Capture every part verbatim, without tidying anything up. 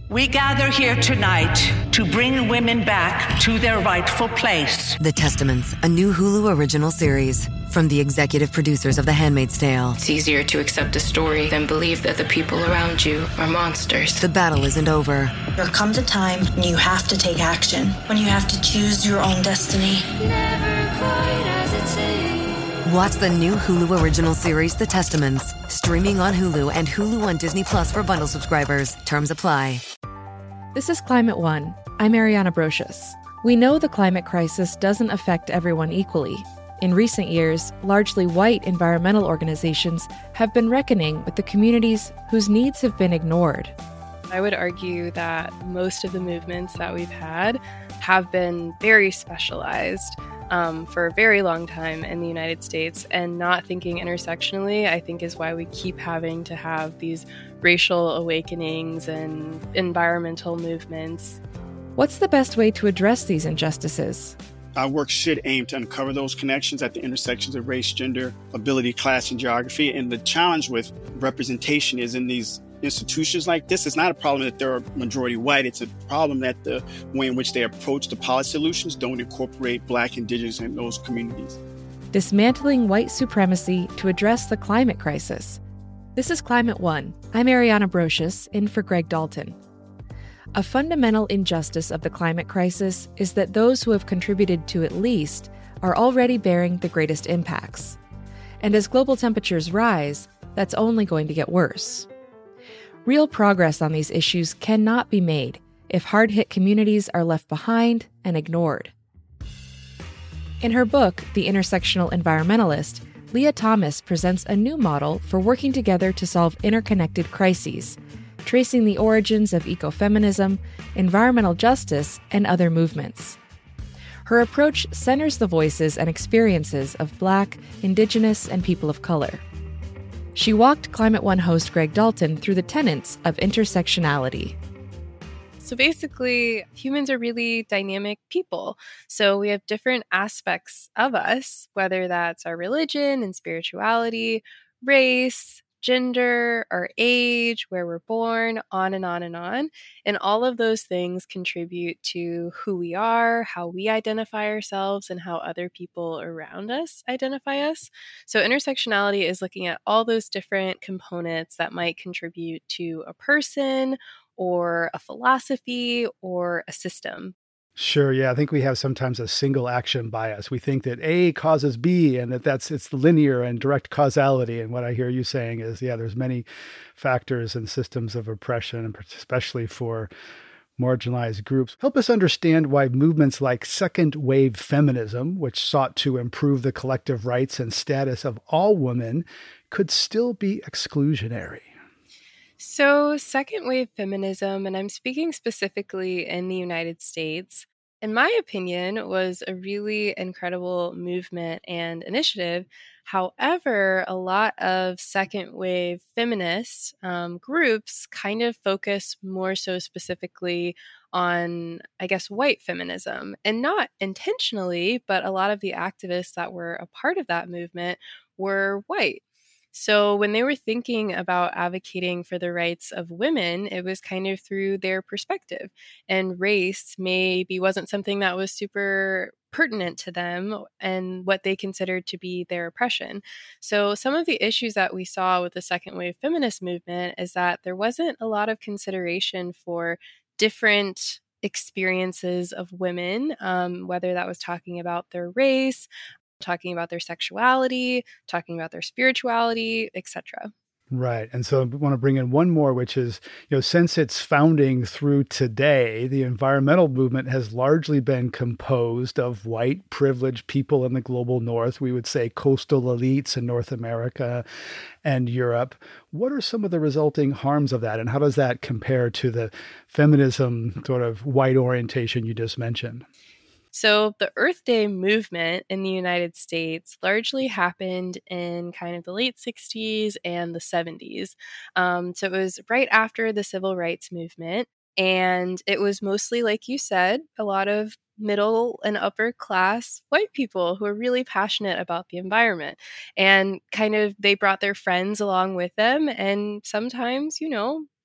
We gather here tonight to bring women back to their rightful place. The Testaments, a new Hulu original series from the executive producers of The Handmaid's Tale. It's easier to accept a story than believe that the people around you are monsters. The battle isn't over. There comes a time when you have to take action, when you have to choose your own destiny. Never quite as it seems. Watch the new Hulu original series, The Testaments, streaming on Hulu and Hulu on Disney Plus for bundle subscribers. Terms apply. This is Climate One. I'm Ariana Brocious. We know the climate crisis doesn't affect everyone equally. In recent years, largely white environmental organizations have been reckoning with the communities whose needs have been ignored. I would argue that most of the movements that we've had have been very specialized um, for a very long time in the United States, and not thinking intersectionally, I think, is why we keep having to have these racial awakenings and environmental movements. What's the best way to address these injustices? Our work should aim to uncover those connections at the intersections of race, gender, ability, class, and geography. And the challenge with representation is in these institutions like this, it's not a problem that they're majority white. It's a problem that the way in which they approach the policy solutions don't incorporate Black, Indigenous, and those communities. Dismantling white supremacy to address the climate crisis. This is Climate One. I'm Ariana Brocious, in for Greg Dalton. A fundamental injustice of the climate crisis is that those who have contributed to it least are already bearing the greatest impacts. And as global temperatures rise, that's only going to get worse. Real progress on these issues cannot be made if hard-hit communities are left behind and ignored. In her book, The Intersectional Environmentalist, Leah Thomas presents a new model for working together to solve interconnected crises, tracing the origins of ecofeminism, environmental justice, and other movements. Her approach centers the voices and experiences of Black, Indigenous, and people of color. She walked Climate One host Greg Dalton through the tenets of intersectionality. So basically, humans are really dynamic people. So we have different aspects of us, whether that's our religion and spirituality, race, gender, our age, where we're born, on and on and on. And all of those things contribute to who we are, how we identify ourselves, and how other people around us identify us. So intersectionality is looking at all those different components that might contribute to a person or a philosophy or a system. Sure. Yeah. I think we have sometimes a single action bias. We think that A causes B and that that's, it's linear and direct causality. And what I hear you saying is, yeah, there's many factors and systems of oppression, and especially for marginalized groups. Help us understand why movements like second wave feminism, which sought to improve the collective rights and status of all women, could still be exclusionary. So second wave feminism, and I'm speaking specifically in the United States, in my opinion, was a really incredible movement and initiative. However, a lot of second wave feminist um, groups kind of focus more so specifically on, I guess, white feminism, and not intentionally, but a lot of the activists that were a part of that movement were white. So when they were thinking about advocating for the rights of women, it was kind of through their perspective. And race maybe wasn't something that was super pertinent to them and what they considered to be their oppression. So some of the issues that we saw with the second wave feminist movement is that there wasn't a lot of consideration for different experiences of women, um, whether that was talking about their race, talking about their sexuality, talking about their spirituality, et cetera. Right. And so I want to bring in one more, which is, you know, since its founding through today, the environmental movement has largely been composed of white privileged people in the global north. We would say coastal elites in North America and Europe. What are some of the resulting harms of that? And how does that compare to the feminism sort of white orientation you just mentioned? So the Earth Day movement in the United States largely happened in kind of the late sixties and the seventies. Um, so it was right after the Civil Rights Movement. And it was mostly, like you said, a lot of middle and upper class white people who are really passionate about the environment. And kind of they brought their friends along with them. And sometimes, you know,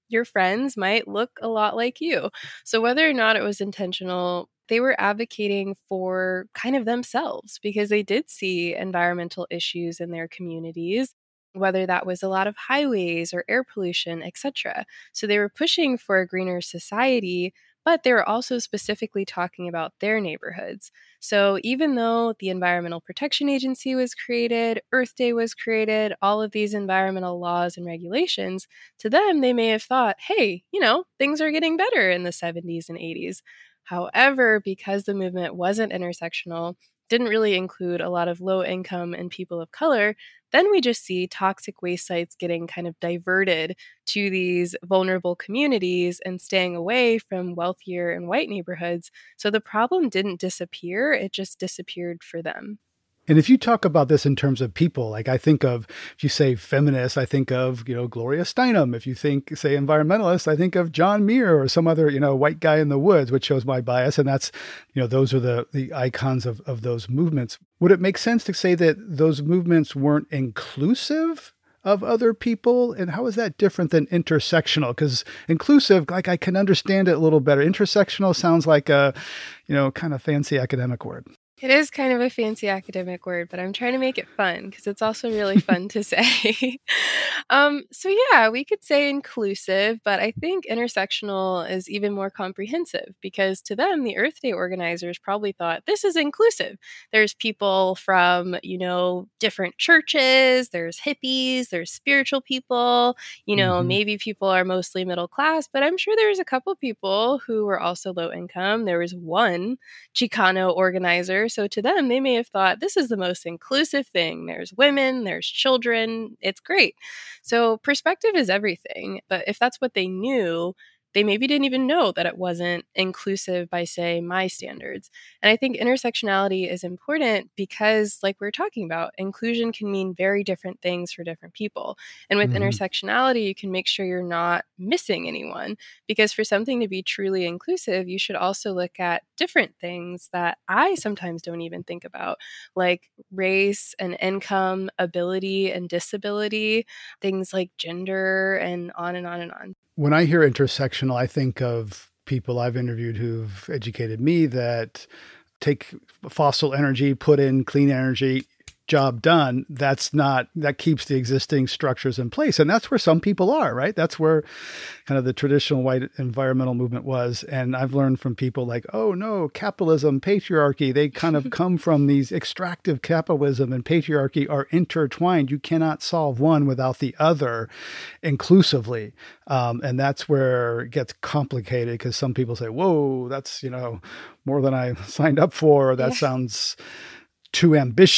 your friends might look a lot like you. So whether or not it was intentional, they were advocating for kind of themselves because they did see environmental issues in their communities, whether that was a lot of highways or air pollution, et cetera. So they were pushing for a greener society, but they were also specifically talking about their neighborhoods. So even though the Environmental Protection Agency was created, Earth Day was created, all of these environmental laws and regulations, to them, they may have thought, hey, you know, things are getting better in the seventies and eighties. However, because the movement wasn't intersectional, didn't really include a lot of low income and people of color, then we just see toxic waste sites getting kind of diverted to these vulnerable communities and staying away from wealthier and white neighborhoods. So the problem didn't disappear, it just disappeared for them. And if you talk about this in terms of people, like I think of, if you say feminist, I think of, you know, Gloria Steinem. If you think, say, environmentalist, I think of John Muir or some other, you know, white guy in the woods, which shows my bias. And that's, you know, those are the the icons of, of those movements. Would it make sense to say that those movements weren't inclusive of other people? And how is that different than intersectional? Because inclusive, like I can understand it a little better. Intersectional sounds like a, you know, kind of fancy academic word. It is kind of a fancy academic word, but I'm trying to make it fun because it's also really fun to say. um, so yeah, we could say inclusive, but I think intersectional is even more comprehensive because to them, the Earth Day organizers probably thought this is inclusive. There's people from, you know, different churches, there's hippies, there's spiritual people, you know, mm-hmm. maybe people are mostly middle class, but I'm sure there's a couple people who were also low income. There was one Chicano organizer. So to them, they may have thought this is the most inclusive thing. There's women, there's children. It's great. So perspective is everything. But if that's what they knew, they maybe didn't even know that it wasn't inclusive by, say, my standards. And I think intersectionality is important because, like we were talking about, inclusion can mean very different things for different people. And with mm-hmm. intersectionality, you can make sure you're not missing anyone. Because for something to be truly inclusive, you should also look at different things that I sometimes don't even think about, like race and income, ability and disability, things like gender, and on and on and on. When I hear intersectional, I think of people I've interviewed who've educated me that take fossil energy, put in clean energy, job done. That's not, that keeps the existing structures in place. And that's where some people are, right? That's where kind of the traditional white environmental movement was. And I've learned from people like, oh no, capitalism, patriarchy, they kind of come from these extractive capitalism and patriarchy are intertwined. You cannot solve one without the other inclusively. Um, and that's where it gets complicated because some people say, whoa, that's, you know, more than I signed up for. Or that yeah. sounds too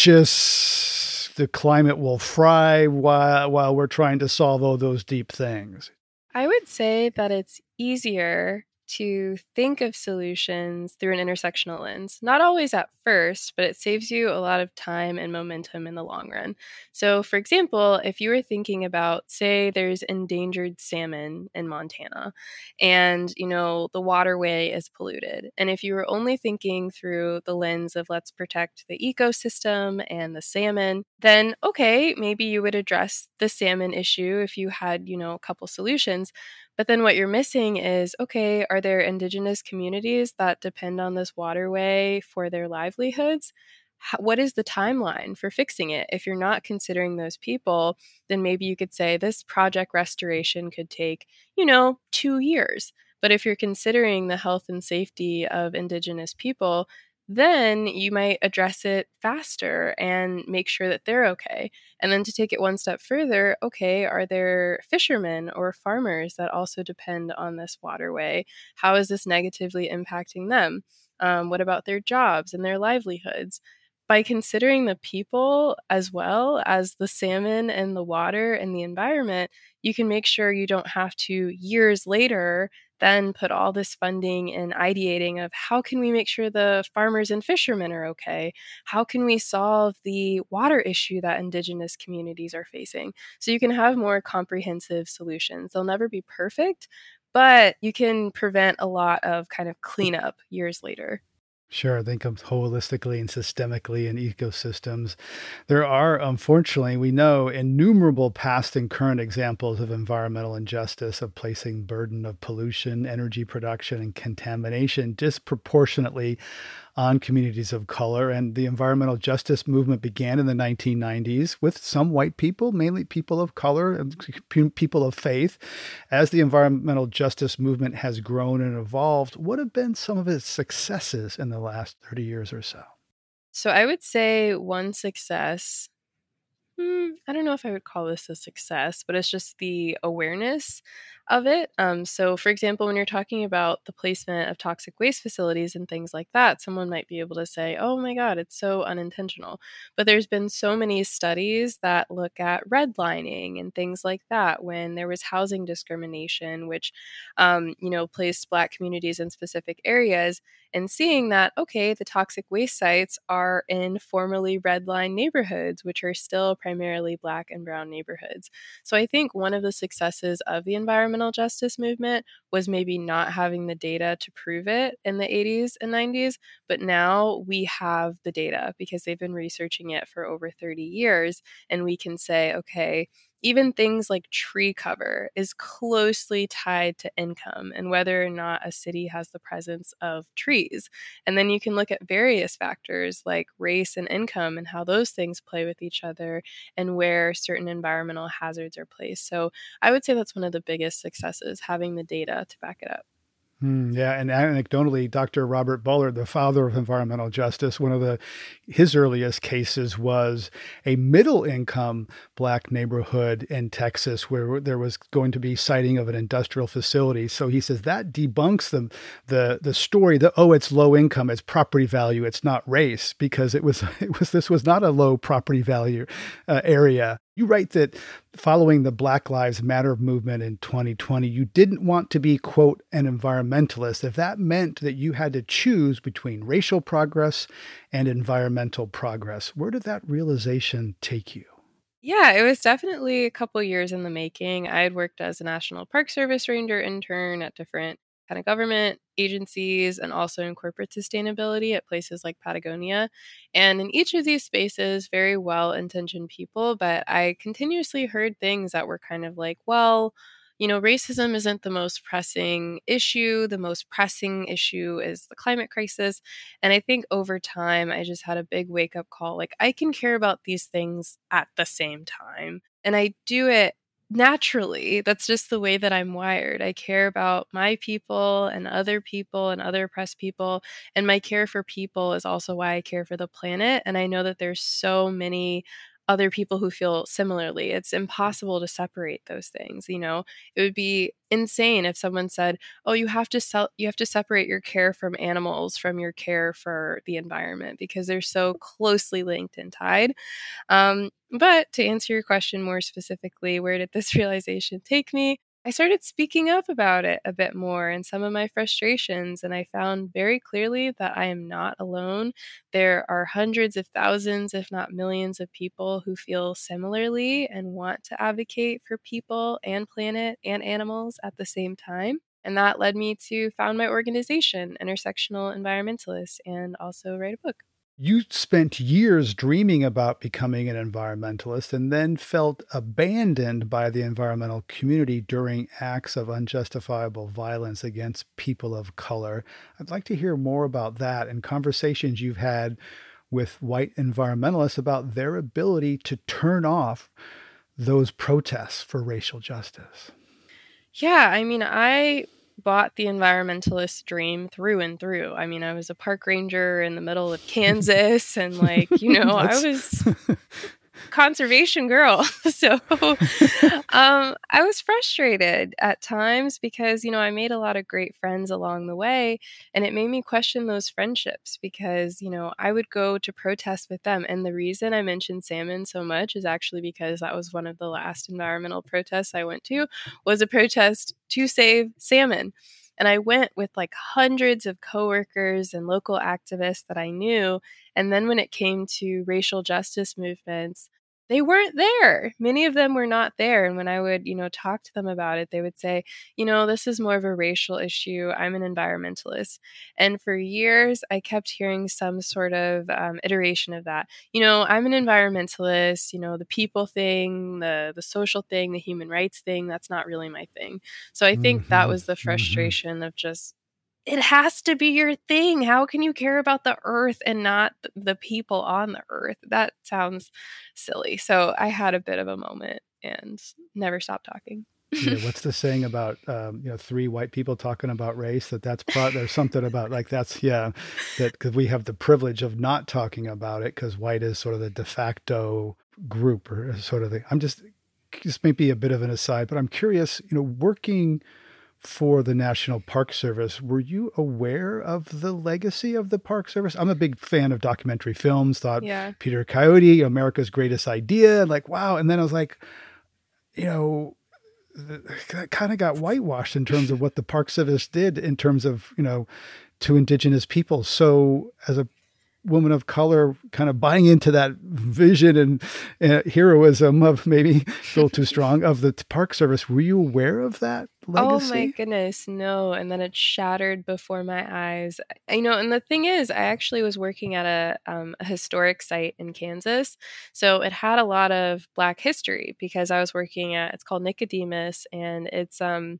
ambitious. The climate will fry while while we're trying to solve all those deep things. I would say that it's easier to think of solutions through an intersectional lens. Not always at first, but it saves you a lot of time and momentum in the long run. So, for example, if you were thinking about, say, there's endangered salmon in Montana and, you know, the waterway is polluted. And if you were only thinking through the lens of let's protect the ecosystem and the salmon, then, okay, maybe you would address the salmon issue if you had, you know, a couple solutions. But then what you're missing is, okay, are there indigenous communities that depend on this waterway for their livelihoods? How, what is the timeline for fixing it? If you're not considering those people, then maybe you could say this project restoration could take, you know, two years. But if you're considering the health and safety of indigenous people, then you might address it faster and make sure that they're okay. And then to take it one step further, okay, are there fishermen or farmers that also depend on this waterway? How is this negatively impacting them? Um, what about their jobs and their livelihoods? By considering the people as well as the salmon and the water and the environment, you can make sure you don't have to, years later, then put all this funding in ideating of how can we make sure the farmers and fishermen are okay? How can we solve the water issue that indigenous communities are facing? So you can have more comprehensive solutions. They'll never be perfect, but you can prevent a lot of kind of cleanup years later. Sure, think of holistically and systemically in ecosystems. There are, unfortunately, we know innumerable past and current examples of environmental injustice, of placing burden of pollution, energy production, and contamination disproportionately on communities of color. And the environmental justice movement began in the nineteen nineties with some white people, mainly people of color and p- people of faith. As the environmental justice movement has grown and evolved, what have been some of its successes in the last thirty years or so? So I would say one success. Hmm, I don't know if I would call this a success, but it's just the awareness of it. Um, so, for example, when you're talking about the placement of toxic waste facilities and things like that, someone might be able to say, oh my God, it's so unintentional. But there's been so many studies that look at redlining and things like that when there was housing discrimination, which, um, you know, placed Black communities in specific areas, and seeing that, okay, the toxic waste sites are in formerly redlined neighborhoods, which are still primarily Black and brown neighborhoods. So I think one of the successes of the environmental justice movement was maybe not having the data to prove it in the eighties and nineties, but now we have the data because they've been researching it for over thirty years, and we can say, okay, even things like tree cover is closely tied to income and whether or not a city has the presence of trees. And then you can look at various factors like race and income and how those things play with each other and where certain environmental hazards are placed. So I would say that's one of the biggest successes, having the data to back it up. Hmm, yeah, and anecdotally, Doctor Robert Bullard, the father of environmental justice, one of the his earliest cases was a middle-income Black neighborhood in Texas where there was going to be siting of an industrial facility. So he says that debunks the the the story that, oh, it's low income, it's property value, it's not race, because it was it was this was not a low property value uh, area. You write that following the Black Lives Matter movement in twenty twenty, you didn't want to be, quote, an environmentalist if that meant that you had to choose between racial progress and environmental progress. Where did that realization take you? Yeah, it was definitely a couple years in the making. I had worked as a National Park Service ranger intern at different kind of government agencies and also in corporate sustainability at places like Patagonia. And in each of these spaces, very well-intentioned people, but I continuously heard things that were kind of like, well, you know, racism isn't the most pressing issue. The most pressing issue is the climate crisis. And I think over time, I just had a big wake up call. Like, I can care about these things at the same time. And I do it naturally. That's just the way that I'm wired. I care about my people and other people and other oppressed people. And my care for people is also why I care for the planet. And I know that there's so many other people who feel similarly. It's impossible to separate those things. You know, it would be insane if someone said, "Oh, you have to sell, you have to separate your care from animals from your care for the environment," because they're so closely linked and tied. Um, but to answer your question more specifically, where did this realization take me? I started speaking up about it a bit more and some of my frustrations, and I found very clearly that I am not alone. There are hundreds of thousands, if not millions, of people who feel similarly and want to advocate for people and planet and animals at the same time. And that led me to found my organization, Intersectional Environmentalists, and also write a book. You spent years dreaming about becoming an environmentalist and then felt abandoned by the environmental community during acts of unjustifiable violence against people of color. I'd like to hear more about that and conversations you've had with white environmentalists about their ability to turn off those protests for racial justice. Yeah, I mean, I bought the environmentalist dream through and through. I mean, I was a park ranger in the middle of Kansas and like, you know, I was conservation girl. So um, I was frustrated at times because, you know, I made a lot of great friends along the way, and it made me question those friendships because, you know, I would go to protest with them. And the reason I mentioned salmon so much is actually because that was one of the last environmental protests I went to, was a protest to save salmon. And I went with like hundreds of coworkers and local activists that I knew. And then when it came to racial justice movements, they weren't there. Many of them were not there. And when I would, you know, talk to them about it, they would say, you know, this is more of a racial issue. I'm an environmentalist. And for years, I kept hearing some sort of um, iteration of that. You know, I'm an environmentalist, you know, the people thing, the, the social thing, the human rights thing, that's not really my thing. So I think mm-hmm. that was the frustration mm-hmm. of just, it has to be your thing. How can you care about the earth and not the people on the earth? That sounds silly. So I had a bit of a moment and never stopped talking. Yeah, what's the saying about um, you know three white people talking about race? That that's pro- there's something about like that's yeah that because we have the privilege of not talking about it because white is sort of the de facto group or sort of the. I'm just this may be a bit of an aside, but I'm curious. You know, working for the National Park Service, were you aware of the legacy of the Park Service? I'm a big fan of documentary films, thought yeah. Peter Coyote, America's Greatest Idea, like, wow. And then I was like, you know, that kind of got whitewashed in terms of what the Park Service did in terms of, you know, to Indigenous people. So as a woman of color kind of buying into that vision and uh, heroism of maybe a little too strong of the Park Service. Were you aware of that legacy? Oh my goodness, no. And then it shattered before my eyes. You know, and the thing is, I actually was working at a, um, a historic site in Kansas. So it had a lot of Black history because I was working at, it's called Nicodemus, and it's, um,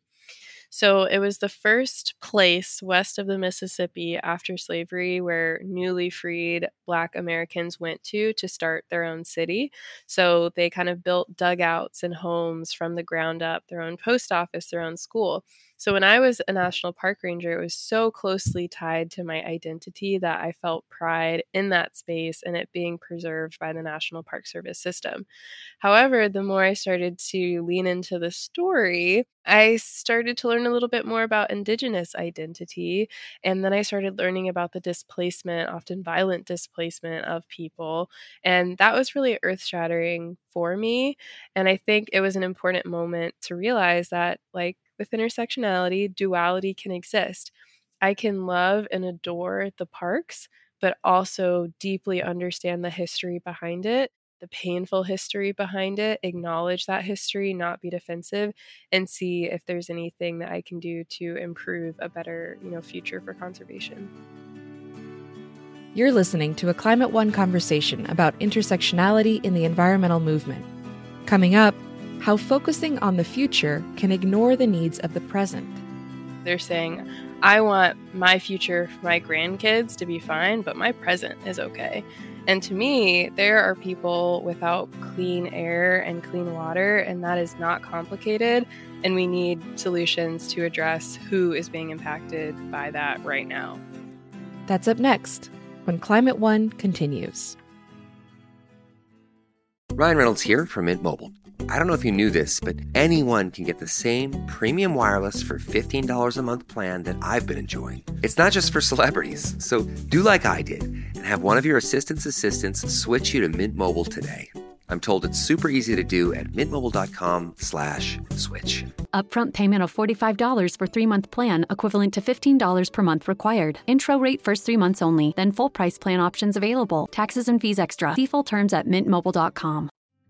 so it was the first place west of the Mississippi after slavery where newly freed Black Americans went to to start their own city. So they kind of built dugouts and homes from the ground up, their own post office, their own school. So when I was a national park ranger, it was so closely tied to my identity that I felt pride in that space and it being preserved by the National Park Service system. However, the more I started to lean into the story, I started to learn a little bit more about Indigenous identity. And then I started learning about the displacement, often violent displacement of people. And that was really earth-shattering for me. And I think it was an important moment to realize that, like, with intersectionality, duality can exist. I can love and adore the parks, but also deeply understand the history behind it, the painful history behind it, acknowledge that history, not be defensive, and see if there's anything that I can do to improve a better, you know, future for conservation. You're listening to a Climate One conversation about intersectionality in the environmental movement. Coming up, how focusing on the future can ignore the needs of the present. They're saying, I want my future for my grandkids to be fine, but my present is okay. And to me, there are people without clean air and clean water, and that is not complicated. And we need solutions to address who is being impacted by that right now. That's up next, when Climate One continues. Ryan Reynolds here from Mint Mobile. I don't know if you knew this, but anyone can get the same premium wireless for fifteen dollars a month plan that I've been enjoying. It's not just for celebrities. So do like I did and have one of your assistant's assistants switch you to Mint Mobile today. I'm told it's super easy to do at mintmobile.com slash switch. Upfront payment of forty-five dollars for three-month plan, equivalent to fifteen dollars per month required. Intro rate first three months only, then full price plan options available. Taxes and fees extra. See full terms at mint mobile dot com.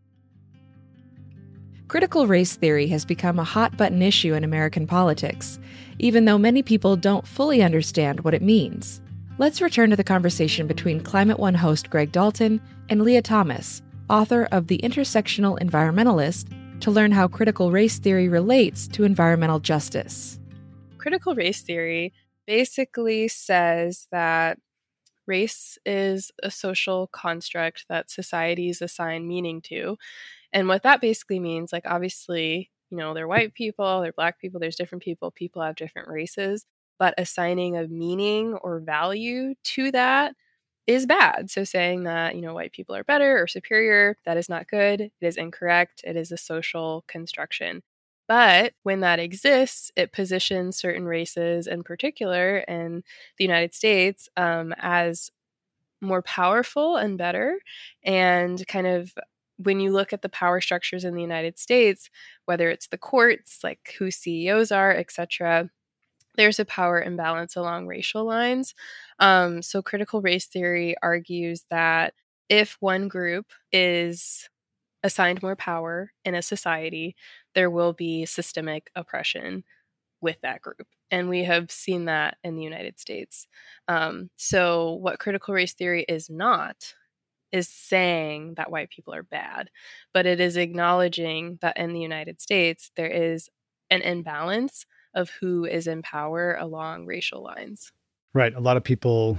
Critical race theory has become a hot-button issue in American politics, even though many people don't fully understand what it means. Let's return to the conversation between Climate One host Greg Dalton and Leah Thomas, author of The Intersectional Environmentalist, to learn how critical race theory relates to environmental justice. Critical race theory basically says that race is a social construct that societies assign meaning to. And what that basically means, like, obviously, you know, they're white people, they're Black people, there's different people, people have different races, but assigning a meaning or value to that is bad. So saying that, you know, white people are better or superior, that is not good. It is incorrect. It is a social construction. But when that exists, it positions certain races in particular in the United States um, as more powerful and better. And kind of when you look at the power structures in the United States, whether it's the courts, like who C E Os are, et cetera, there's a power imbalance along racial lines. Um, so critical race theory argues that if one group is assigned more power in a society, there will be systemic oppression with that group. And we have seen that in the United States. Um, so what critical race theory is not is saying that white people are bad, but it is acknowledging that in the United States, there is an imbalance of who is in power along racial lines. Right. A lot of people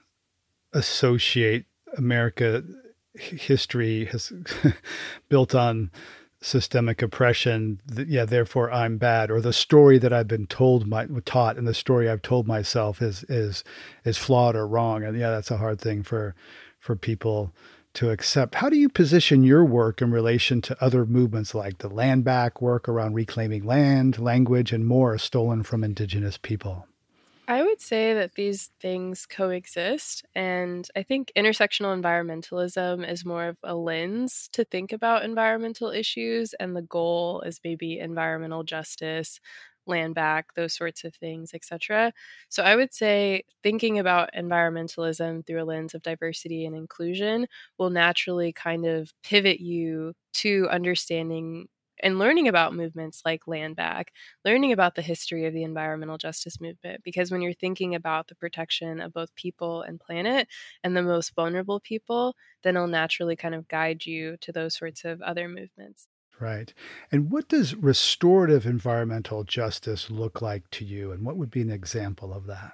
associate America history has built on systemic oppression. Yeah, therefore I'm bad, or the story that I've been told, my taught, and the story I've told myself is is is flawed or wrong. And yeah, that's a hard thing for for people to accept. How do you position your work in relation to other movements like the land back work around reclaiming land, language, and more stolen from Indigenous people? I would say that these things coexist, and I think intersectional environmentalism is more of a lens to think about environmental issues, and the goal is maybe environmental justice, land back, those sorts of things, et cetera. So I would say thinking about environmentalism through a lens of diversity and inclusion will naturally kind of pivot you to understanding and learning about movements like land back, learning about the history of the environmental justice movement. Because when you're thinking about the protection of both people and planet and the most vulnerable people, then it'll naturally kind of guide you to those sorts of other movements. Right. And what does restorative environmental justice look like to you? And what would be an example of that?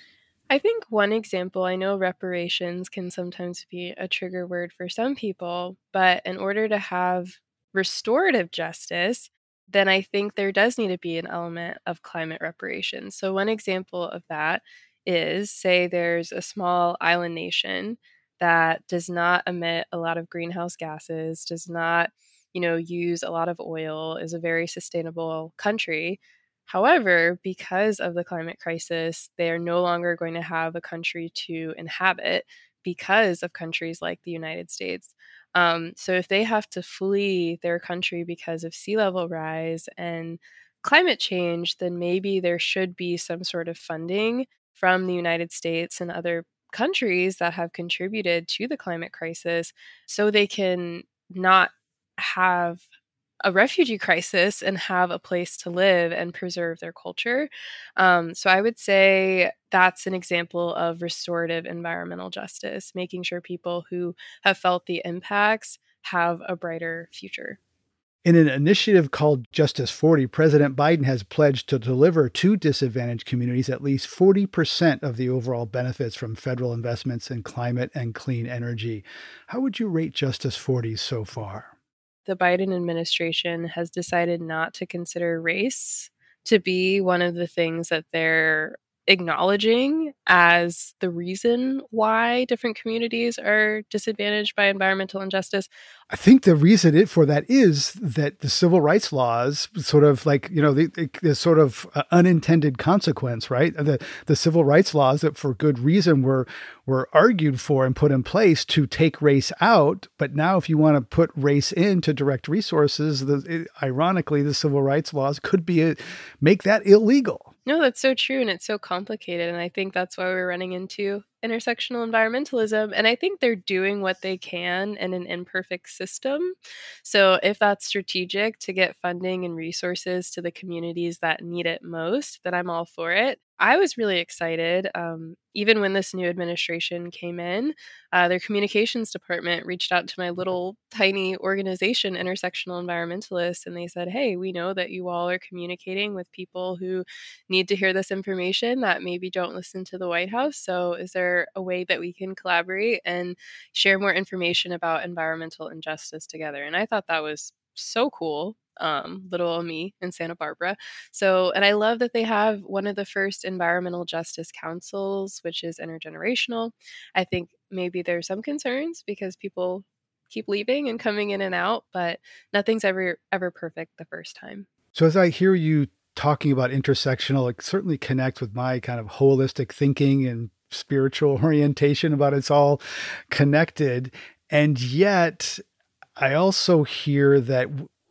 I think one example, I know reparations can sometimes be a trigger word for some people, but in order to have restorative justice, then I think there does need to be an element of climate reparations. So one example of that is, say there's a small island nation that does not emit a lot of greenhouse gases, does not, you know, use a lot of oil, is a very sustainable country. However, because of the climate crisis, they are no longer going to have a country to inhabit because of countries like the United States. Um, so if they have to flee their country because of sea level rise and climate change, then maybe there should be some sort of funding from the United States and other countries that have contributed to the climate crisis so they can not have a refugee crisis and have a place to live and preserve their culture. Um, so I would say that's an example of restorative environmental justice, making sure people who have felt the impacts have a brighter future. In an initiative called Justice forty, President Biden has pledged to deliver to disadvantaged communities at least forty percent of the overall benefits from federal investments in climate and clean energy. How would you rate Justice forty so far? The Biden administration has decided not to consider race to be one of the things that they're acknowledging as the reason why different communities are disadvantaged by environmental injustice. I think the reason it for that is that the civil rights laws sort of like, you know, the, the sort of uh, unintended consequence, right? The the civil rights laws that for good reason were were argued for and put in place to take race out. But now if you want to put race into direct resources, the, it, ironically, the civil rights laws could be a, make that illegal. No, that's so true. And it's so complicated. And I think that's why we're running into intersectional environmentalism. And I think they're doing what they can in an imperfect system. So if that's strategic to get funding and resources to the communities that need it most, then I'm all for it. I was really excited. Um, even when this new administration came in, uh, their communications department reached out to my little tiny organization, Intersectional Environmentalists, and they said, hey, we know that you all are communicating with people who need to hear this information that maybe don't listen to the White House. So is there a way that we can collaborate and share more information about environmental injustice together? And I thought that was so cool. Um, little old me in Santa Barbara. So, and I love that they have one of the first environmental justice councils, which is intergenerational. I think maybe there's some concerns because people keep leaving and coming in and out, but nothing's ever, ever perfect the first time. So as I hear you talking about intersectional, it certainly connects with my kind of holistic thinking and spiritual orientation about it's all connected. And yet I also hear that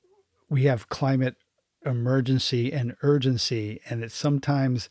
we have climate emergency and urgency, and it's sometimes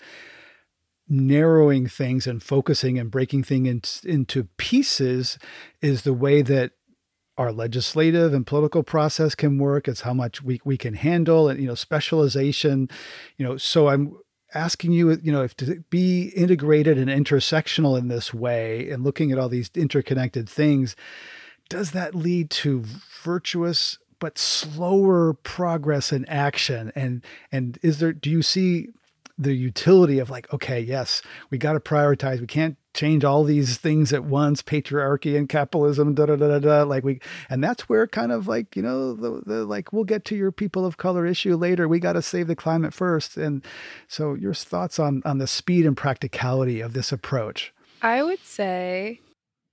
narrowing things and focusing and breaking things in, into pieces is the way that our legislative and political process can work. It's how much we, we can handle, and, you know, specialization, you know, so I'm asking you, you know, if to be integrated and intersectional in this way and looking at all these interconnected things, does that lead to virtuous but slower progress in action? And, and is there, do you see the utility of like, okay, yes, we got to prioritize. We can't change all these things at once, patriarchy and capitalism, da, da, da, da, da. Like we, and that's where kind of like, you know, the, the, like, we'll get to your people of color issue later. We got to save the climate first. And so your thoughts on, on the speed and practicality of this approach? I would say,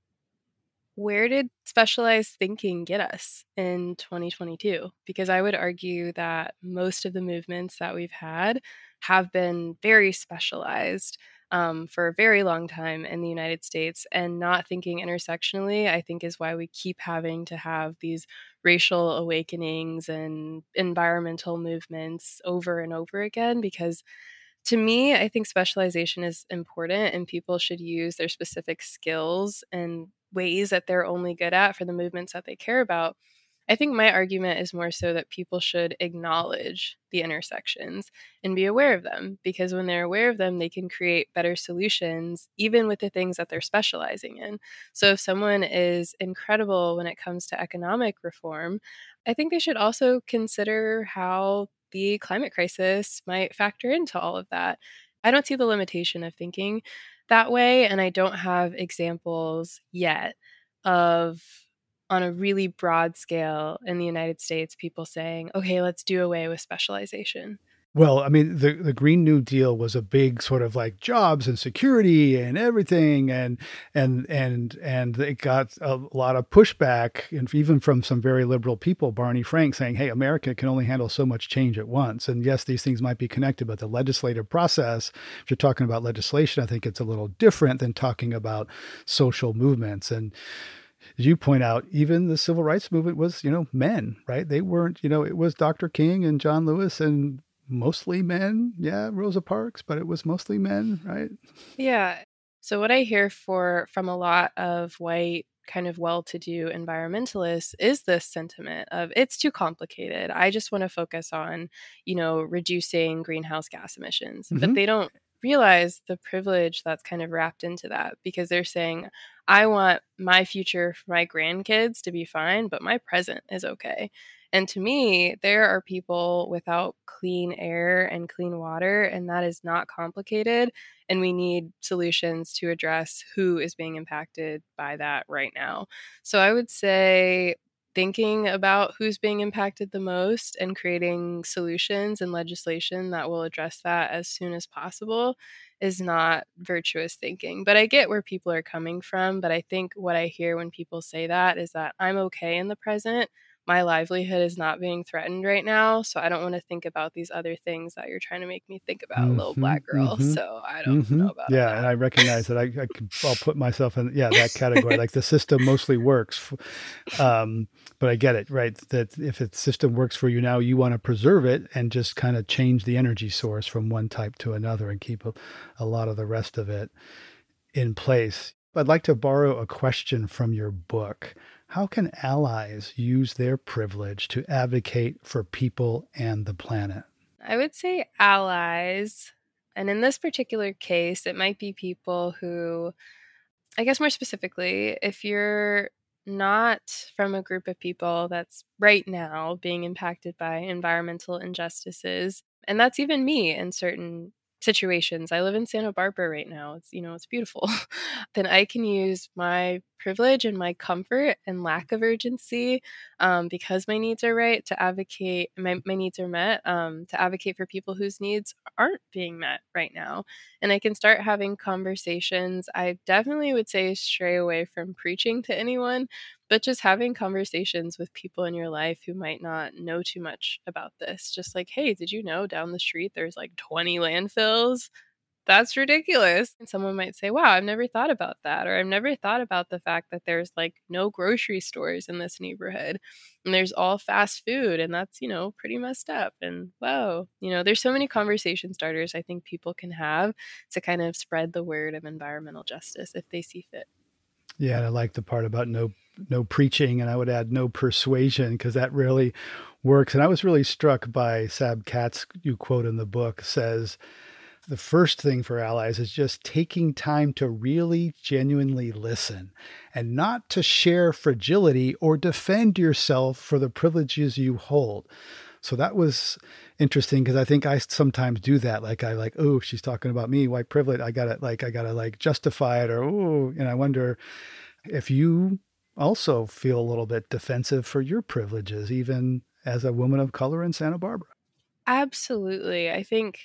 where did specialized thinking get us in twenty twenty-two? Because I would argue that most of the movements that we've had have been very specialized um, for a very long time in the United States, and not thinking intersectionally, I think, is why we keep having to have these racial awakenings and environmental movements over and over again. Because to me, I think specialization is important, and people should use their specific skills and ways that they're only good at for the movements that they care about. I think my argument is more so that people should acknowledge the intersections and be aware of them, because when they're aware of them, they can create better solutions, even with the things that they're specializing in. So if someone is incredible when it comes to economic reform, I think they should also consider how the climate crisis might factor into all of that. I don't see the limitation of thinking that way, and I don't have examples yet of, on a really broad scale in the United States, people saying, okay, let's do away with specialization. Well, I mean, the, the Green New Deal was a big sort of like jobs and security and everything. And, and, and, and it got a lot of pushback, and even from some very liberal people, Barney Frank, saying, hey, America can only handle so much change at once. And yes, these things might be connected, but the legislative process, if you're talking about legislation, I think it's a little different than talking about social movements. And as you point out, even the civil rights movement was, you know, men, right? They weren't, you know, it was Doctor King and John Lewis and mostly men. Yeah, Rosa Parks, but it was mostly men, right? Yeah. So what I hear for from a lot of white kind of well-to-do environmentalists is this sentiment of, it's too complicated. I just want to focus on, you know, reducing greenhouse gas emissions. Mm-hmm. But they don't realize the privilege that's kind of wrapped into that, because they're saying, I want my future for my grandkids to be fine, but my present is okay. And to me, there are people without clean air and clean water, and that is not complicated. And we need solutions to address who is being impacted by that right now. So I would say thinking about who's being impacted the most and creating solutions and legislation that will address that as soon as possible is not virtuous thinking. But I get where people are coming from. But I think what I hear when people say that is that I'm okay in the present. My livelihood is not being threatened right now, so I don't want to think about these other things that you're trying to make me think about, mm-hmm, little black girl. Mm-hmm, so I don't mm-hmm. know about yeah, that. And I recognize that I, I can, I'll put myself in yeah that category. Like the system mostly works, um, but I get it, right? That if the system works for you now, you want to preserve it and just kind of change the energy source from one type to another and keep a, a lot of the rest of it in place. I'd like to borrow a question from your book. How can allies use their privilege to advocate for people and the planet? I would say allies, and in this particular case, it might be people who, I guess more specifically, if you're not from a group of people that's right now being impacted by environmental injustices, and that's even me in certain situations. I live in Santa Barbara right now. It's, you know, it's beautiful. Then I can use my privilege and my comfort and lack of urgency, um, because my needs are right, to advocate, my, my needs are met, um, to advocate for people whose needs aren't being met right now. And I can start having conversations. I definitely would say stray away from preaching to anyone, but just having conversations with people in your life who might not know too much about this. Just like, hey, did you know down the street there's like twenty landfills? That's ridiculous. And someone might say, wow, I've never thought about that. Or I've never thought about the fact that there's like no grocery stores in this neighborhood and there's all fast food. And that's, you know, pretty messed up. And wow, you know, there's so many conversation starters I think people can have to kind of spread the word of environmental justice if they see fit. Yeah, and I like the part about no no preaching, and I would add no persuasion, because that really works. And I was really struck by Sab Katz, you quote in the book, says the first thing for allies is just taking time to really genuinely listen and not to share fragility or defend yourself for the privileges you hold. So that was interesting, because I think I sometimes do that. Like I like, oh, she's talking about me, white privilege. I gotta like, I gotta like justify it, or, oh, and I wonder if you also feel a little bit defensive for your privileges, even as a woman of color in Santa Barbara. Absolutely. I think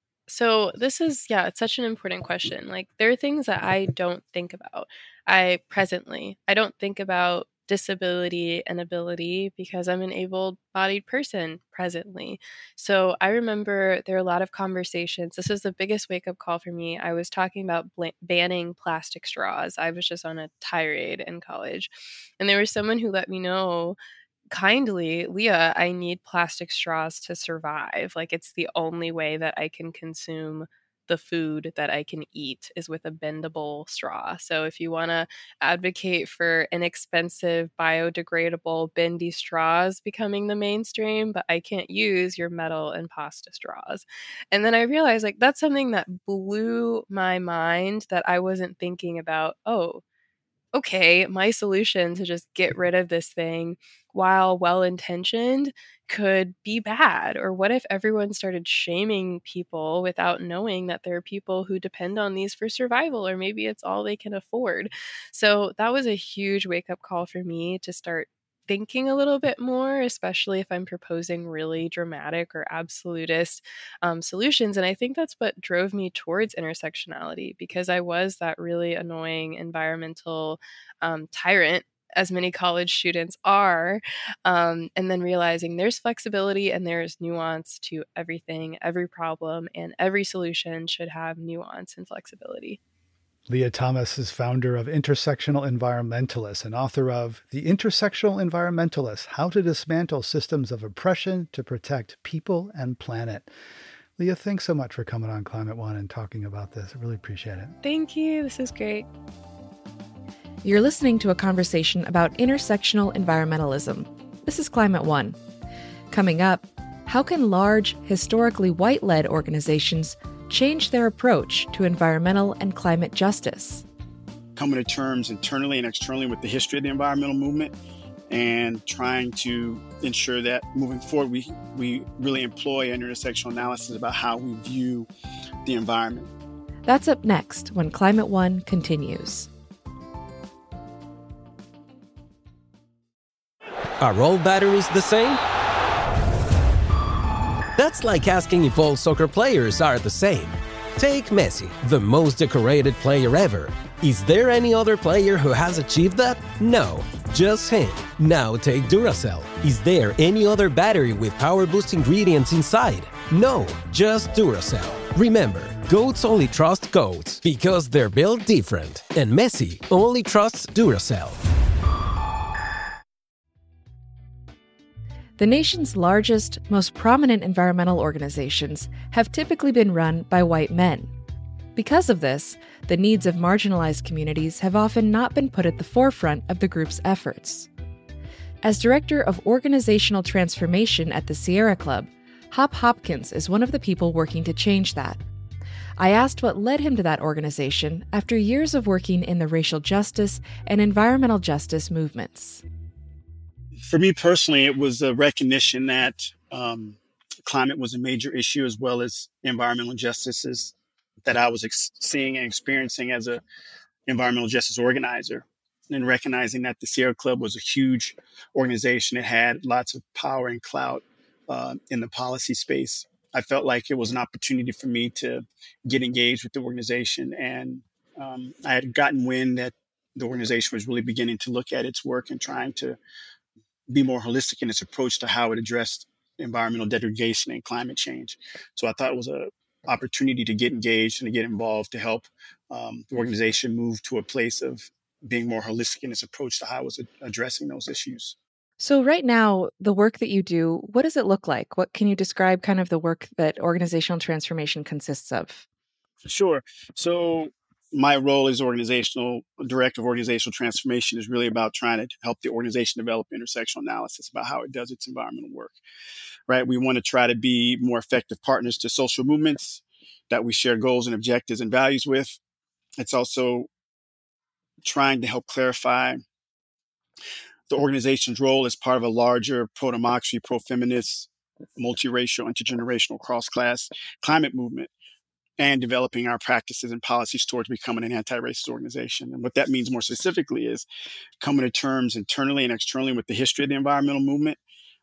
so. This is, yeah, it's such an important question. Like, there are things that I don't think about. I presently, I don't think about disability and ability because I'm an able-bodied person presently. So I remember there are a lot of conversations. This was the biggest wake-up call for me. I was talking about bl- banning plastic straws. I was just on a tirade in college. And there was someone who let me know kindly, Leah, I need plastic straws to survive. Like, it's the only way that I can consume the food that I can eat is with a bendable straw. So if you want to advocate for inexpensive, biodegradable, bendy straws becoming the mainstream, but I can't use your metal and pasta straws. And then I realized, like, that's something that blew my mind, that I wasn't thinking about, oh, okay, my solution to just get rid of this thing, while well-intentioned, could be bad. Or what if everyone started shaming people without knowing that there are people who depend on these for survival, or maybe it's all they can afford? So that was a huge wake-up call for me to start thinking a little bit more, especially if I'm proposing really dramatic or absolutist um, solutions. And I think that's what drove me towards intersectionality, because I was that really annoying environmental um, tyrant, as many college students are, um, and then realizing there's flexibility and there's nuance to everything, every problem, and every solution should have nuance and flexibility. Leah Thomas is founder of Intersectional Environmentalists and author of The Intersectional Environmentalist: How to Dismantle Systems of Oppression to Protect People and Planet. Leah, thanks so much for coming on Climate One and talking about this. I really appreciate it. Thank you. This is great. You're listening to a conversation about intersectional environmentalism. This is Climate One. Coming up, how can large, historically white-led organizations change their approach to environmental and climate justice? Coming to terms internally and externally with the history of the environmental movement, and trying to ensure that moving forward, we, we really employ an intersectional analysis about how we view the environment. That's up next when Climate One continues. Are all batteries the same? That's like asking if all soccer players are the same. Take Messi, the most decorated player ever. Is there any other player who has achieved that? No, just him. Now take Duracell. Is there any other battery with power boost ingredients inside? No, just Duracell. Remember, goats only trust goats because they're built different. And Messi only trusts Duracell. The nation's largest, most prominent environmental organizations have typically been run by white men. Because of this, the needs of marginalized communities have often not been put at the forefront of the group's efforts. As director of organizational transformation at the Sierra Club, Hop Hopkins is one of the people working to change that. I asked what led him to that organization after years of working in the racial justice and environmental justice movements. For me personally, it was a recognition that um, climate was a major issue, as well as environmental justices that I was ex- seeing and experiencing as a environmental justice organizer, and recognizing that the Sierra Club was a huge organization. It had lots of power and clout uh, in the policy space. I felt like it was an opportunity for me to get engaged with the organization. And um, I had gotten wind that the organization was really beginning to look at its work and trying to be more holistic in its approach to how it addressed environmental degradation and climate change. So I thought it was an opportunity to get engaged and to get involved to help um, the organization move to a place of being more holistic in its approach to how it was addressing those issues. So right now, the work that you do, what does it look like? What can you describe kind of the work that organizational transformation consists of? Sure. So my role as organizational director of organizational transformation is really about trying to help the organization develop intersectional analysis about how it does its environmental work, right? We want to try to be more effective partners to social movements that we share goals and objectives and values with. It's also trying to help clarify the organization's role as part of a larger pro-democracy, pro-feminist, multiracial, intergenerational, cross-class climate movement, and developing our practices and policies towards becoming an anti-racist organization. And what that means more specifically is coming to terms internally and externally with the history of the environmental movement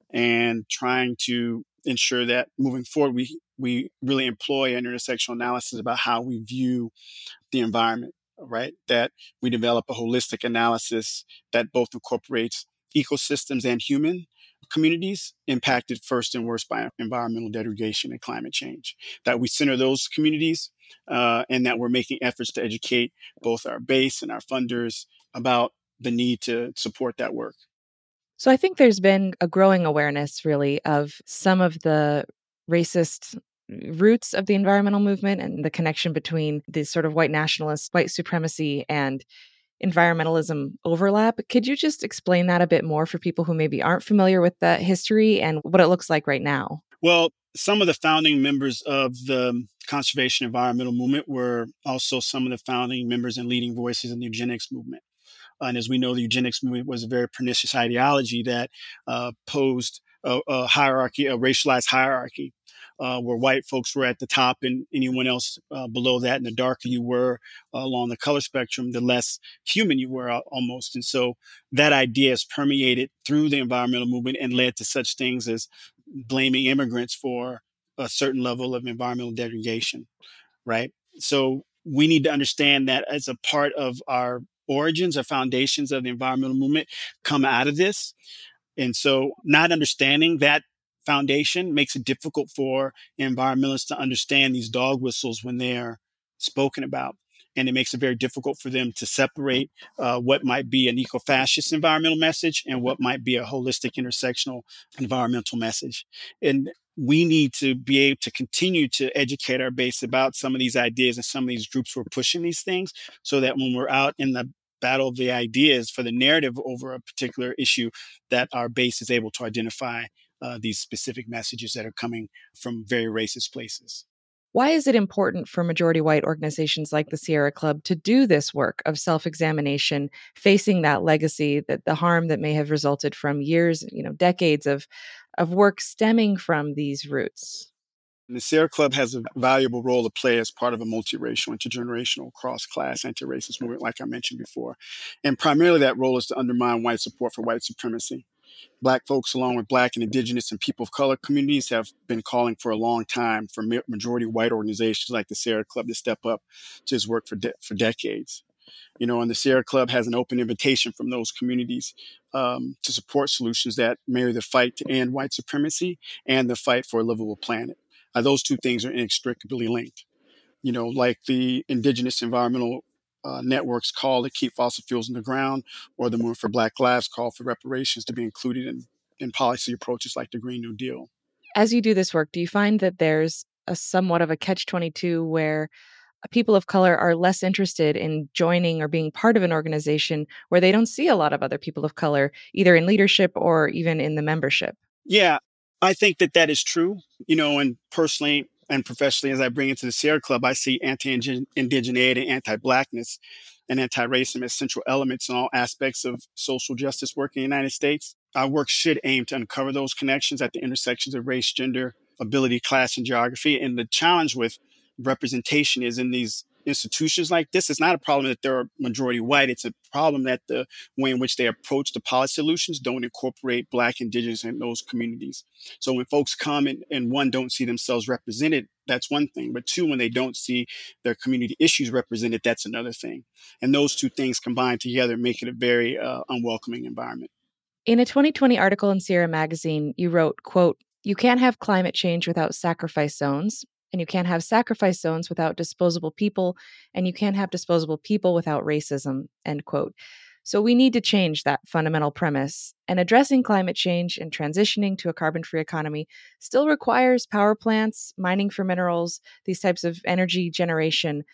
and trying to ensure that moving forward, we, we really employ an intersectional analysis about how we view the environment, right? That we develop a holistic analysis that both incorporates ecosystems and human communities impacted first and worst by environmental degradation and climate change. That we center those communities uh, and that we're making efforts to educate both our base and our funders about the need to support that work. So I think there's been a growing awareness, really, of some of the racist roots of the environmental movement and the connection between the sort of white nationalist, white supremacy, and environmentalism overlap. Could you just explain that a bit more for people who maybe aren't familiar with that history and what it looks like right now? Well, some of the founding members of the conservation environmental movement were also some of the founding members and leading voices in the eugenics movement. And as we know, the eugenics movement was a very pernicious ideology that uh, posed a, a hierarchy, a racialized hierarchy, uh, where white folks were at the top and anyone else uh, below that. And the darker you were uh, along the color spectrum, the less human you were uh, almost. And so that idea has permeated through the environmental movement and led to such things as blaming immigrants for a certain level of environmental degradation, right? So we need to understand that as a part of our origins or foundations of the environmental movement come out of this. And so not understanding that foundation makes it difficult for environmentalists to understand these dog whistles when they're spoken about. And it makes it very difficult for them to separate uh, what might be an eco-fascist environmental message and what might be a holistic intersectional environmental message. And we need to be able to continue to educate our base about some of these ideas and some of these groups who are pushing these things so that when we're out in the battle of the ideas for the narrative over a particular issue, that our base is able to identify uh, these specific messages that are coming from very racist places. Why is it important for majority white organizations like the Sierra Club to do this work of self-examination, facing that legacy, that the harm that may have resulted from years, you know, decades of, of work stemming from these roots? The Sierra Club has a valuable role to play as part of a multiracial, intergenerational, cross-class, anti-racist movement, like I mentioned before. And primarily that role is to undermine white support for white supremacy. Black folks, along with Black and Indigenous and people of color communities, have been calling for a long time for majority white organizations like the Sierra Club to step up to its work for de- for decades. You know, and the Sierra Club has an open invitation from those communities um, to support solutions that marry the fight to end white supremacy and the fight for a livable planet. Uh, those two things are inextricably linked. You know, like the Indigenous environmental uh, networks call to keep fossil fuels in the ground, or the Movement for Black Lives call for reparations to be included in, in policy approaches like the Green New Deal. As you do this work, do you find that there's a somewhat of a catch twenty-two where people of color are less interested in joining or being part of an organization where they don't see a lot of other people of color, either in leadership or even in the membership? Yeah, I think that that is true. You know, and personally and professionally, as I bring into the Sierra Club, I see anti-indigeneity and anti-Blackness and anti-racism as central elements in all aspects of social justice work in the United States. Our work should aim to uncover those connections at the intersections of race, gender, ability, class, and geography. And the challenge with representation is in these institutions like this, it's not a problem that they're majority white. It's a problem that the way in which they approach the policy solutions don't incorporate Black, Indigenous, and those communities. So when folks come and, and one, don't see themselves represented, that's one thing. But two, when they don't see their community issues represented, that's another thing. And those two things combined together make it a very uh, unwelcoming environment. In a twenty twenty article in Sierra Magazine, you wrote, quote, "You can't have climate change without sacrifice zones. And you can't have sacrifice zones without disposable people, and you can't have disposable people without racism," end quote. So we need to change that fundamental premise. And addressing climate change and transitioning to a carbon-free economy still requires power plants, mining for minerals, these types of energy generation.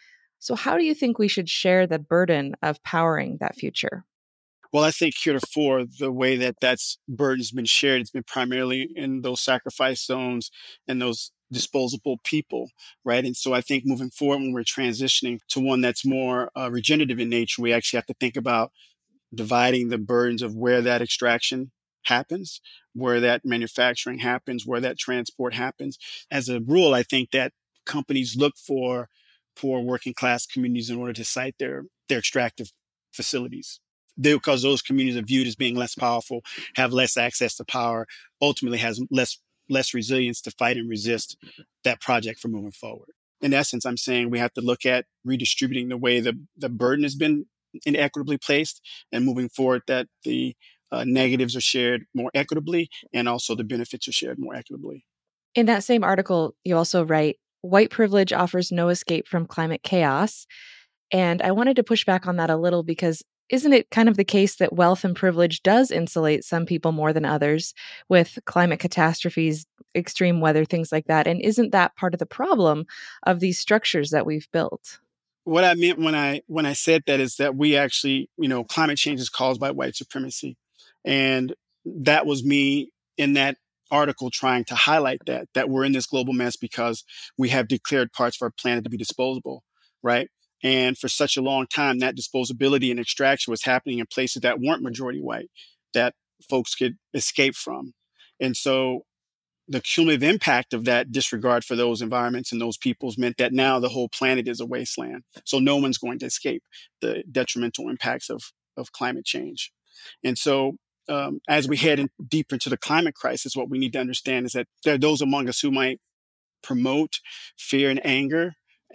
So, how do you think we should share the burden of powering that future? Well, I think heretofore, the way that that's burden's been shared, it's been primarily in those sacrifice zones and those disposable people, right? And so I think moving forward, when we're transitioning to one that's more uh, regenerative in nature, we actually have to think about dividing the burdens of where that extraction happens, where that manufacturing happens, where that transport happens. As a rule, I think that companies look for poor working class communities in order to site their, their extractive facilities. They, because those communities are viewed as being less powerful, have less access to power, ultimately has less less resilience to fight and resist that project from moving forward. In essence, I'm saying we have to look at redistributing the way the, the burden has been inequitably placed and moving forward that the uh, negatives are shared more equitably and also the benefits are shared more equitably. In that same article, you also write, white privilege offers no escape from climate chaos. And I wanted to push back on that a little because isn't it kind of the case that wealth and privilege does insulate some people more than others with climate catastrophes, extreme weather, things like that? And isn't that part of the problem of these structures that we've built? What I meant when I when I said that is that we actually, you know, climate change is caused by white supremacy. And that was me in that article trying to highlight that, that we're in this global mess because we have declared parts of our planet to be disposable, right? And for such a long time, that disposability and extraction was happening in places that weren't majority white, that folks could escape from. And so the cumulative impact of that disregard for those environments and those peoples meant that now the whole planet is a wasteland. So no one's going to escape the detrimental impacts of, of climate change. And so um, as we head in deeper into the climate crisis, what we need to understand is that there are those among us who might promote fear and anger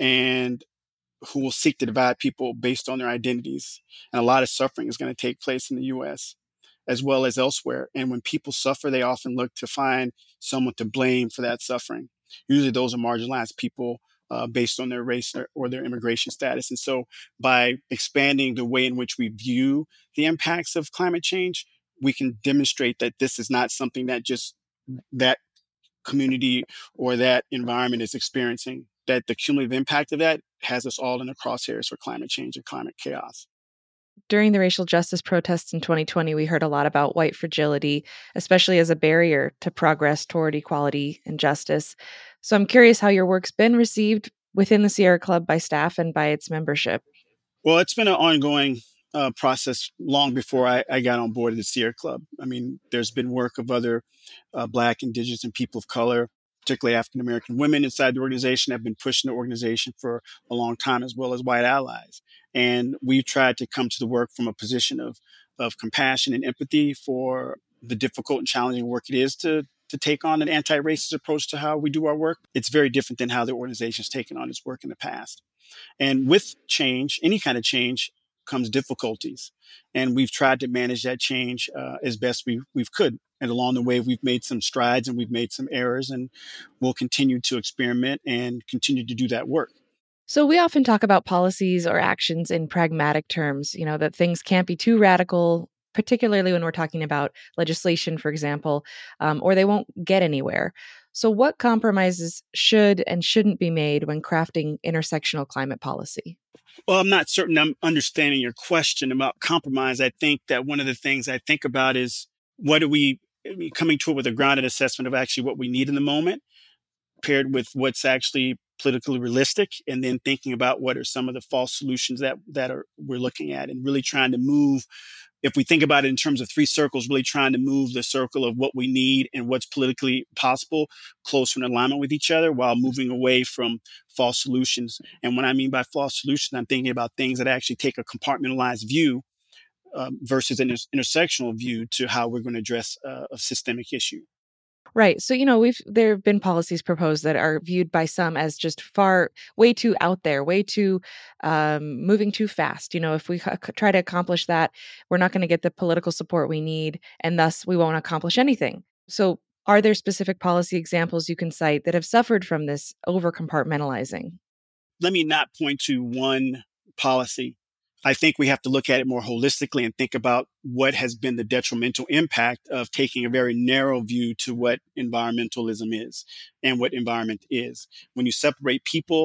and who will seek to divide people based on their identities. And a lot of suffering is going to take place in the U S as well as elsewhere. And when people suffer, they often look to find someone to blame for that suffering. Usually those are marginalized people uh, based on their race or, or their immigration status. And so by expanding the way in which we view the impacts of climate change, we can demonstrate that this is not something that just that community or that environment is experiencing, that the cumulative impact of that has us all in the crosshairs for climate change and climate chaos. During the racial justice protests in twenty twenty, we heard a lot about white fragility, especially as a barrier to progress toward equality and justice. So I'm curious how your work's been received within the Sierra Club by staff and by its membership. Well, it's been an ongoing uh, process long before I, I got on board the Sierra Club. I mean, there's been work of other uh, Black, Indigenous, and people of color, particularly African-American women inside the organization, have been pushing the organization for a long time, as well as white allies. And we've tried to come to the work from a position of, of compassion and empathy for the difficult and challenging work it is to, to take on an anti-racist approach to how we do our work. It's very different than how the organization's taken on its work in the past. And with change, any kind of change, comes difficulties. And we've tried to manage that change uh, as best we, we've could. And along the way, we've made some strides and we've made some errors, and we'll continue to experiment and continue to do that work. So we often talk about policies or actions in pragmatic terms, you know, that things can't be too radical, particularly when we're talking about legislation, for example, um, or they won't get anywhere. So what compromises should and shouldn't be made when crafting intersectional climate policy? Well, I'm not certain I'm understanding your question about compromise. I think that one of the things I think about is what are we I mean, coming to it with a grounded assessment of actually what we need in the moment, paired with what's actually politically realistic, and then thinking about what are some of the false solutions that that are we're looking at, and really trying to move. If we think about it in terms of three circles, really trying to move the circle of what we need and what's politically possible closer in alignment with each other while moving away from false solutions. And what I mean by false solutions, I'm thinking about things that actually take a compartmentalized view um, versus an inter- intersectional view to how we're going to address uh, a systemic issue. Right. So, you know, we've there have been policies proposed that are viewed by some as just far, way too out there, way too um, moving too fast. You know, if we c- try to accomplish that, we're not going to get the political support we need, and thus we won't accomplish anything. So are there specific policy examples you can cite that have suffered from this over compartmentalizing? Let me not point to one policy. I think we have to look at it more holistically and think about what has been the detrimental impact of taking a very narrow view to what environmentalism is and what environment is. When you separate people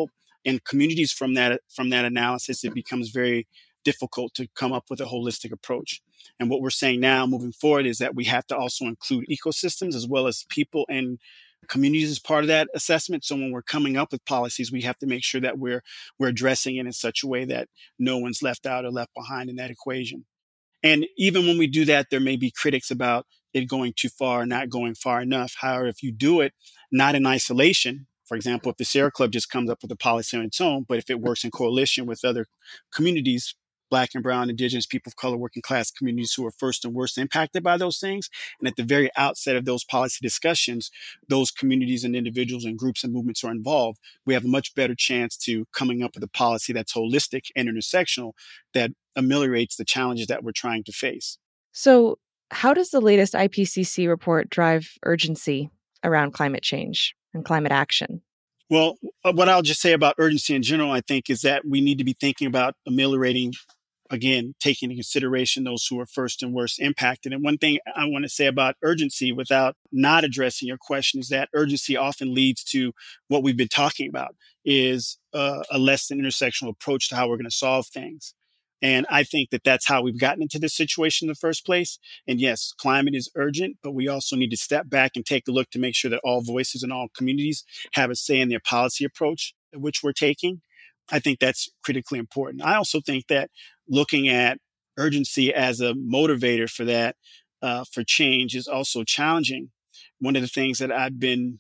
in communities from that from that analysis, it becomes very difficult to come up with a holistic approach. And what we're saying now moving forward is that we have to also include ecosystems as well as people and communities as part of that assessment. So when we're coming up with policies, we have to make sure that we're we're addressing it in such a way that no one's left out or left behind in that equation. And even when we do that, there may be critics about it going too far, not going far enough. However, if you do it not in isolation, for example, if the Sierra Club just comes up with a policy on its own, but if it works in coalition with other communities, Black and brown, indigenous, people of color, working class communities who are first and worst impacted by those things. And at the very outset of those policy discussions, those communities and individuals and groups and movements are involved. We have a much better chance to coming up with a policy that's holistic and intersectional that ameliorates the challenges that we're trying to face. So how does the latest I P C C report drive urgency around climate change and climate action? Well, what I'll just say about urgency in general, I think, is that we need to be thinking about ameliorating, again, taking into consideration those who are first and worst impacted. And one thing I want to say about urgency without not addressing your question is that urgency often leads to what we've been talking about, is uh, a less than intersectional approach to how we're going to solve things. And I think that that's how we've gotten into this situation in the first place. And yes, climate is urgent, but we also need to step back and take a look to make sure that all voices and all communities have a say in their policy approach, which we're taking. I think that's critically important. I also think that looking at urgency as a motivator for that, uh, for change is also challenging. One of the things that I've been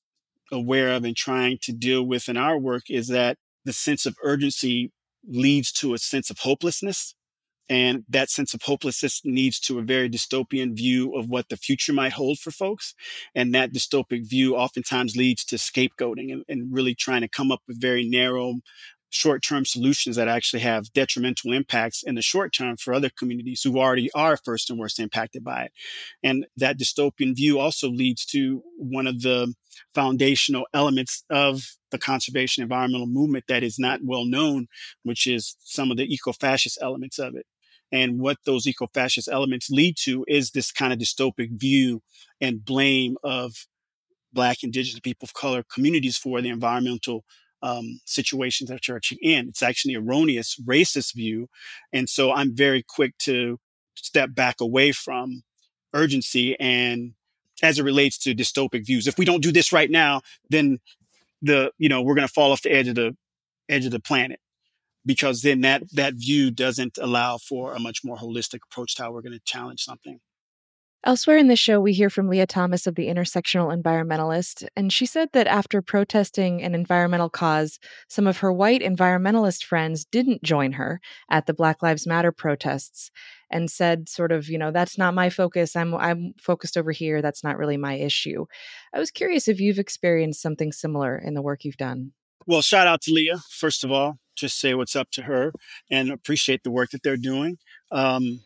aware of and trying to deal with in our work is that the sense of urgency leads to a sense of hopelessness. And that sense of hopelessness leads to a very dystopian view of what the future might hold for folks. And that dystopic view oftentimes leads to scapegoating and, and really trying to come up with very narrow, short-term solutions that actually have detrimental impacts in the short term for other communities who already are first and worst impacted by it. And that dystopian view also leads to one of the foundational elements of the conservation environmental movement that is not well known, which is some of the eco-fascist elements of it. And what those eco-fascist elements lead to is this kind of dystopic view and blame of Black, indigenous, people of color communities for the environmental um, situations that you're in. It's actually an erroneous, racist view. And so I'm very quick to step back away from urgency and as it relates to dystopic views. If we don't do this right now, then the, you know, we're going to fall off the edge of the edge of the planet, because then that, that view doesn't allow for a much more holistic approach to how we're going to challenge something. Elsewhere in the show, we hear from Leah Thomas of the Intersectional Environmentalist, and she said that after protesting an environmental cause, some of her white environmentalist friends didn't join her at the Black Lives Matter protests and said sort of, you know, that's not my focus. I'm I'm focused over here. That's not really my issue. I was curious if you've experienced something similar in the work you've done. Well, shout out to Leah, first of all. Just say what's up to her and appreciate the work that they're doing. Um,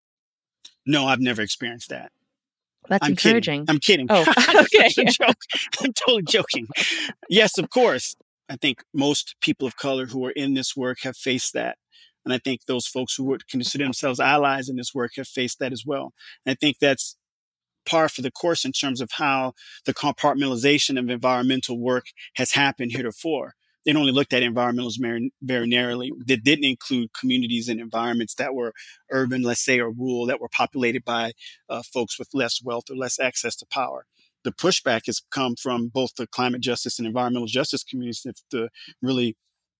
No, I've never experienced that. That's I'm encouraging. Kidding. I'm kidding. Oh, okay. I'm, joking. I'm totally joking. Yes, of course. I think most people of color who are in this work have faced that. And I think those folks who would consider themselves allies in this work have faced that as well. And I think that's par for the course in terms of how the compartmentalization of environmental work has happened heretofore. They only looked at environmentalism very narrowly. They didn't include communities and environments that were urban, let's say, or rural, that were populated by uh, folks with less wealth or less access to power. The pushback has come from both the climate justice and environmental justice communities to really,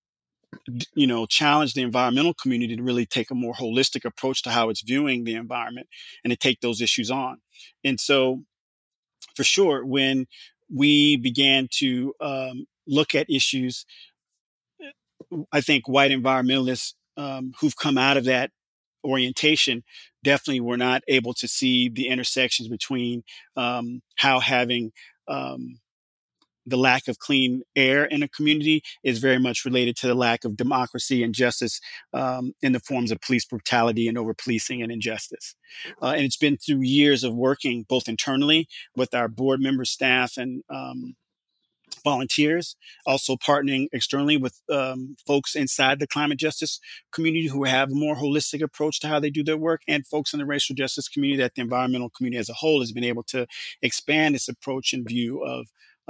you know, challenge the environmental community to really take a more holistic approach to how it's viewing the environment and to take those issues on. And so, for sure, when we began to um, look at issues, I think white environmentalists um, who've come out of that orientation definitely were not able to see the intersections between um, how having um, the lack of clean air in a community is very much related to the lack of democracy and justice um, in the forms of police brutality and over-policing and injustice. Uh, and it's been through years of working both internally with our board member, staff, and um, volunteers, also partnering externally with um, folks inside the climate justice community who have a more holistic approach to how they do their work, and folks in the racial justice community, that the environmental community as a whole has been able to expand its approach and view of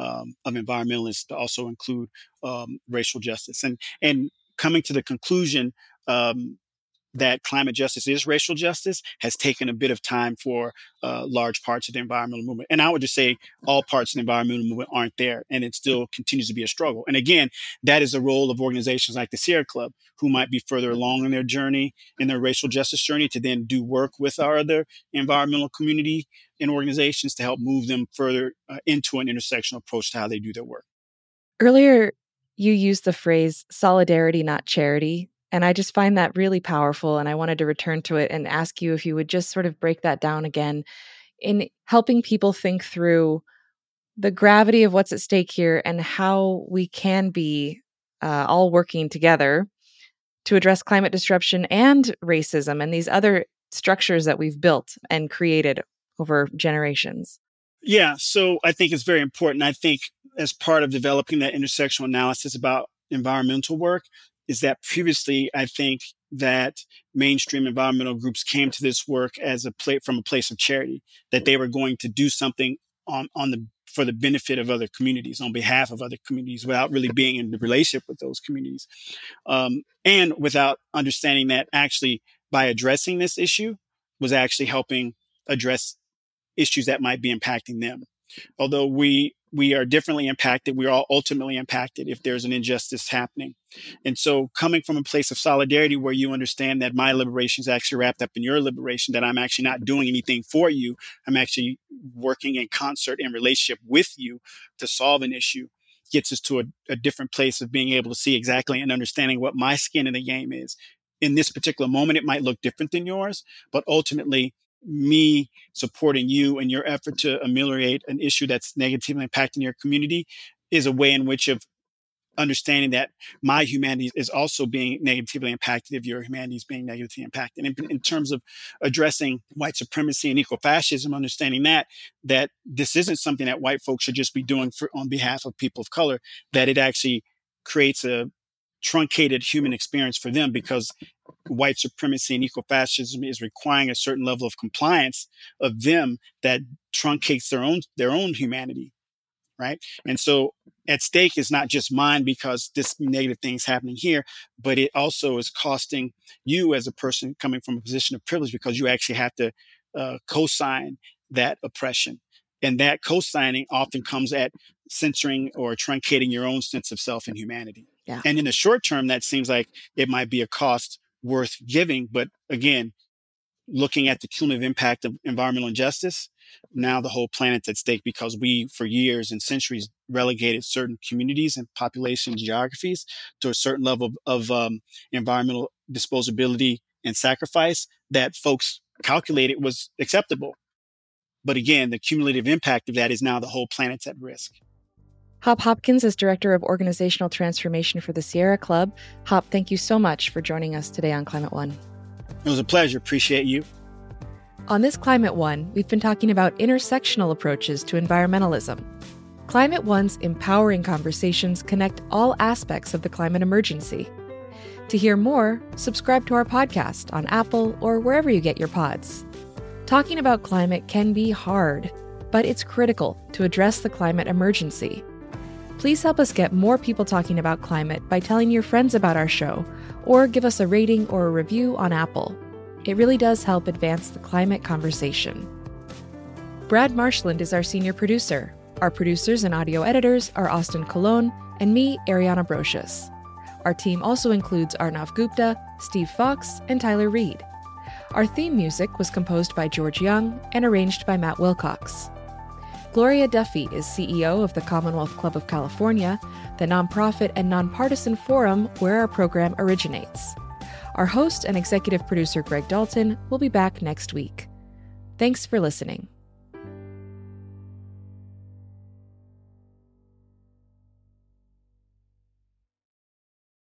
um, of environmentalists to also include um, racial justice. And, and coming to the conclusion um, that climate justice is racial justice has taken a bit of time for uh, large parts of the environmental movement. And I would just say all parts of the environmental movement aren't there, and it still continues to be a struggle. And again, that is the role of organizations like the Sierra Club, who might be further along in their journey, in their racial justice journey, to then do work with our other environmental community and organizations to help move them further uh, into an intersectional approach to how they do their work. Earlier, you used the phrase solidarity, not charity. And I just find that really powerful. And I wanted to return to it and ask you if you would just sort of break that down again in helping people think through the gravity of what's at stake here and how we can be uh, all working together to address climate disruption and racism and these other structures that we've built and created over generations. Yeah, so I think it's very important. I think as part of developing that intersectional analysis about environmental work, is that previously, I think that mainstream environmental groups came to this work as a pla- from a place of charity, that they were going to do something on, on the for the benefit of other communities, on behalf of other communities, without really being in the relationship with those communities, um, and without understanding that actually by addressing this issue was actually helping address issues that might be impacting them. Although we we are differently impacted, we are all ultimately impacted if there's an injustice happening. And so coming from a place of solidarity where you understand that my liberation is actually wrapped up in your liberation, that I'm actually not doing anything for you, I'm actually working in concert in relationship with you to solve an issue, gets us to a, a different place of being able to see exactly and understanding what my skin in the game is. In this particular moment, it might look different than yours, but ultimately, me supporting you and your effort to ameliorate an issue that's negatively impacting your community is a way in which of understanding that my humanity is also being negatively impacted if your humanity is being negatively impacted. And in, in terms of addressing white supremacy and ecofascism, understanding that, that this isn't something that white folks should just be doing for, on behalf of people of color, that it actually creates a truncated human experience for them because white supremacy and ecofascism is requiring a certain level of compliance of them that truncates their own their own humanity, right? And so at stake is not just mine because this negative thing is happening here, but it also is costing you as a person coming from a position of privilege because you actually have to uh, co-sign that oppression. And that co-signing often comes at censoring or truncating your own sense of self and humanity. Yeah. And in the short term, that seems like it might be a cost worth giving. But again, looking at the cumulative impact of environmental injustice, now the whole planet's at stake because we, for years and centuries, relegated certain communities and population geographies to a certain level of, of um, environmental disposability and sacrifice that folks calculated was acceptable. But again, the cumulative impact of that is now the whole planet's at risk. Hop Hopkins is Director of Organizational Transformation for the Sierra Club. Hop, thank you so much for joining us today on Climate One. It was a pleasure. Appreciate you. On this Climate One, we've been talking about intersectional approaches to environmentalism. Climate One's empowering conversations connect all aspects of the climate emergency. To hear more, subscribe to our podcast on Apple or wherever you get your pods. Talking about climate can be hard, but it's critical to address the climate emergency. Please help us get more people talking about climate by telling your friends about our show, or give us a rating or a review on Apple. It really does help advance the climate conversation. Brad Marshland is our senior producer. Our producers and audio editors are Austin Colon and me, Ariana Brocious. Our team also includes Arnav Gupta, Steve Fox, and Tyler Reed. Our theme music was composed by George Young and arranged by Matt Wilcox. Gloria Duffy is C E O of the Commonwealth Club of California, the nonprofit and nonpartisan forum where our program originates. Our host and executive producer, Greg Dalton, will be back next week. Thanks for listening.